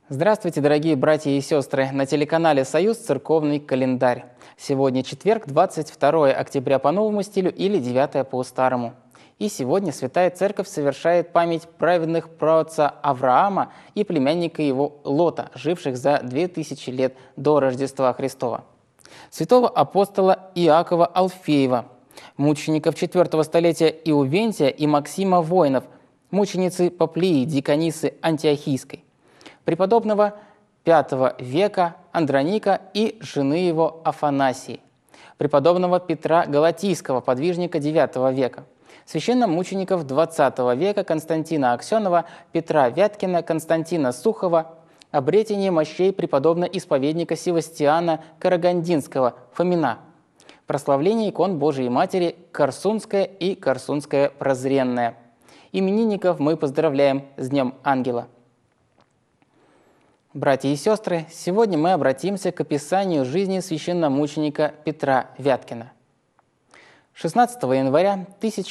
Здравствуйте, дорогие братья и сестры! На телеканале «Союз» церковный календарь. Сегодня четверг, 22 октября по новому стилю или 9 по старому. И сегодня Святая Церковь совершает память праведных праотца Авраама и племянника его Лота, живших за 2000 лет до Рождества Христова. Святого апостола Иакова Алфеева, мучеников 4 столетия Иувентия и Максима Воинов, мученицы Поплии, диконисы Антиохийской, преподобного V века Андроника и жены его Афанасии, преподобного Петра Галатийского, подвижника IX века, священномучеников XX века Константина Аксенова, Петра Вяткина, Константина Сухова, обретение мощей преподобно-исповедника Севастиана Карагандинского, Фомина, прославление икон Божией Матери Корсунская и Корсунская Прозренная. Именинников мы поздравляем с Днем Ангела. Братья и сестры, сегодня мы обратимся к описанию жизни священномученика Петра Вяткина. 16 января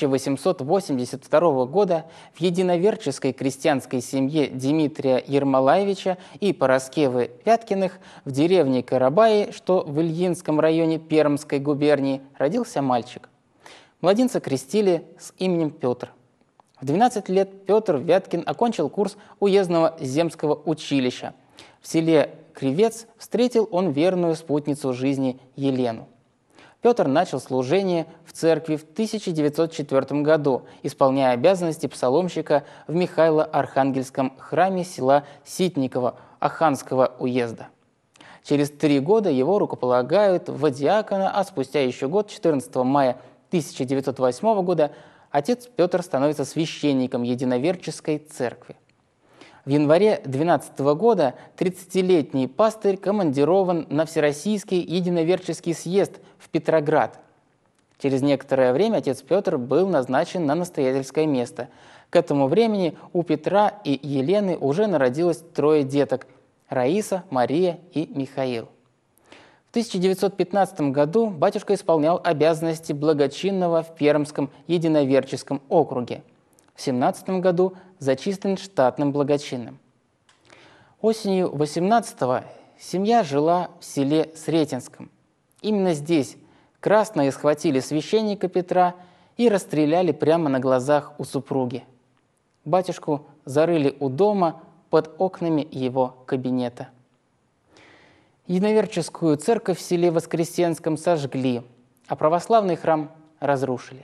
1882 года в единоверческой крестьянской семье Дмитрия Ермолаевича и Пороскевы Вяткиных в деревне Карабаи, что в Ильинском районе Пермской губернии, родился мальчик. Младенца крестили с именем Петр. В 12 лет Петр Вяткин окончил курс уездного земского училища. В селе Кривец встретил он верную спутницу жизни Елену. Петр начал служение в церкви в 1904 году, исполняя обязанности псаломщика в Михайло-Архангельском храме села Ситниково Аханского уезда. Через 3 года его рукополагают в диакона, а спустя еще год, 14 мая 1908 года, отец Петр становится священником единоверческой церкви. В январе 12 года 30-летний пастырь командирован на Всероссийский единоверческий съезд в Петроград. Через некоторое время отец Петр был назначен на настоятельское место. К этому времени у Петра и Елены уже народилось 3 деток – Раиса, Мария и Михаил. В 1915 году батюшка исполнял обязанности благочинного в Пермском единоверческом округе. В 1917 году зачислен штатным благочинным. Осенью 18-го семья жила в селе Сретенском. Именно здесь красные схватили священника Петра и расстреляли прямо на глазах у супруги. Батюшку зарыли у дома под окнами его кабинета. Единоверческую церковь в селе Воскресенском сожгли, а православный храм разрушили.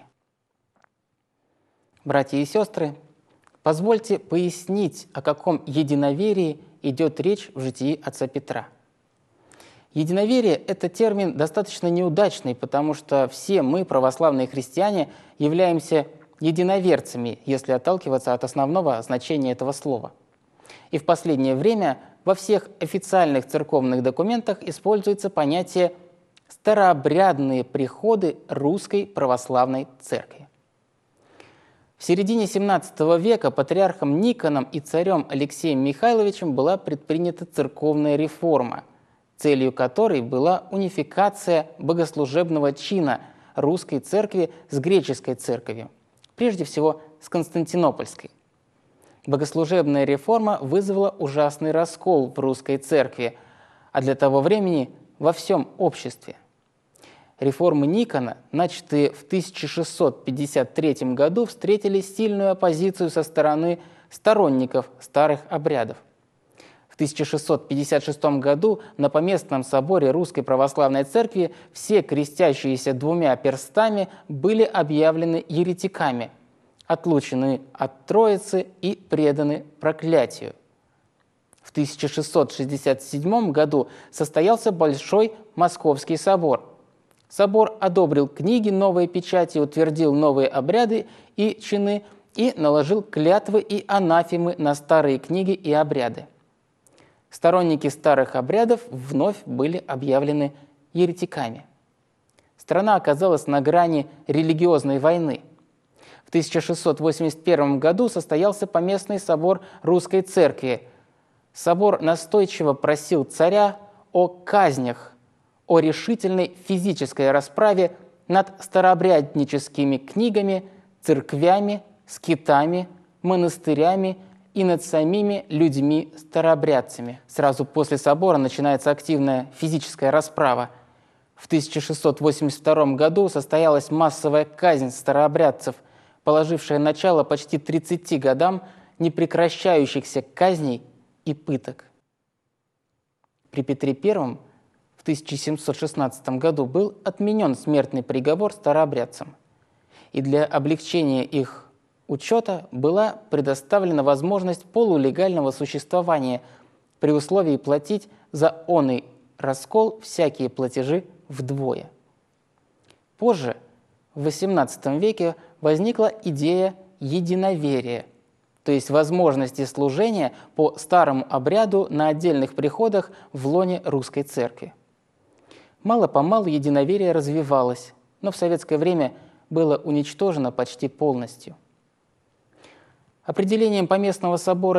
Братья и сестры, позвольте пояснить, о каком единоверии идет речь в житии отца Петра. Единоверие – это термин достаточно неудачный, потому что все мы, православные христиане, являемся единоверцами, если отталкиваться от основного значения этого слова. И в последнее время во всех официальных церковных документах используется понятие «старообрядные приходы Русской Православной Церкви». В середине XVII века патриархом Никоном и царем Алексеем Михайловичем была предпринята церковная реформа, целью которой была унификация богослужебного чина русской церкви с греческой церковью, прежде всего с Константинопольской. Богослужебная реформа вызвала ужасный раскол в русской церкви, а для того времени во всем обществе. Реформы Никона, начатые в 1653 году, встретили сильную оппозицию со стороны сторонников старых обрядов. В 1656 году на Поместном соборе Русской Православной Церкви все крестящиеся 2 перстами были объявлены еретиками, отлучены от Троицы и преданы проклятию. В 1667 году состоялся Большой Московский собор. Собор одобрил книги новой печати, утвердил новые обряды и чины и наложил клятвы и анафемы на старые книги и обряды. Сторонники старых обрядов вновь были объявлены еретиками. Страна оказалась на грани религиозной войны. В 1681 году состоялся Поместный собор Русской Церкви. Собор настойчиво просил царя о казнях, о решительной физической расправе над старообрядническими книгами, церквями, скитами, монастырями и над самими людьми-старообрядцами. Сразу после собора начинается активная физическая расправа. В 1682 году состоялась массовая казнь старообрядцев, положившая начало почти 30 годам непрекращающихся казней и пыток. При Петре I в 1716 году был отменен смертный приговор старообрядцам, и для облегчения их учета была предоставлена возможность полулегального существования при условии платить за оный раскол всякие платежи вдвое. Позже, в XVIII веке, возникла идея единоверия, то есть возможности служения по старому обряду на отдельных приходах в лоне русской церкви. Мало-помалу единоверие развивалось, но в советское время было уничтожено почти полностью. Определением Поместного собора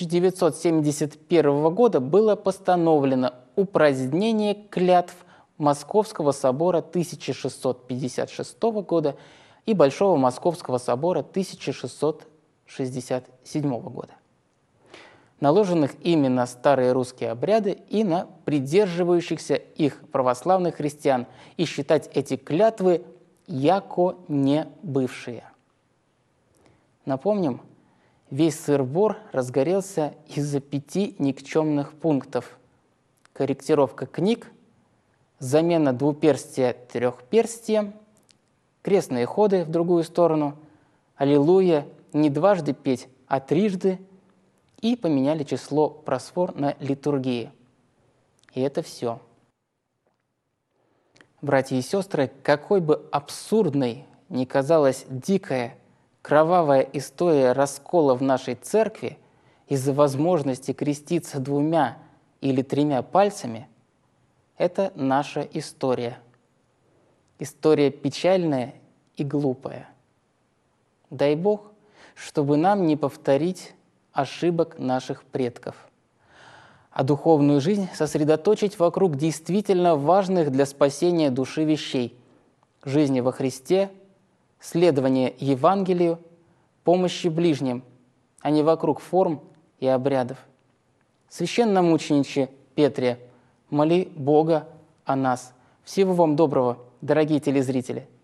1971 года было постановлено упразднение клятв Московского собора 1656 года и Большого Московского собора 1667 года, наложенных ими на старые русские обряды и на придерживающихся их православных христиан, и считать эти клятвы яко не бывшие. Напомним, весь сыр-бор разгорелся из-за 5 никчемных пунктов: корректировка книг, замена двуперстия трехперстием, крестные ходы в другую сторону, аллилуйя, не дважды петь, а трижды, и поменяли число просфор на литургии. И это все. Братья и сестры, какой бы абсурдной ни казалась дикая, кровавая история раскола в нашей церкви из-за возможности креститься 2 или 3 пальцами, это наша история. История печальная и глупая. Дай Бог, чтобы нам не повторить ошибок наших предков, а духовную жизнь сосредоточить вокруг действительно важных для спасения души вещей: жизни во Христе, следования Евангелию, помощи ближним, а не вокруг форм и обрядов. Священномучениче Петре, моли Бога о нас. Всего вам доброго, дорогие телезрители!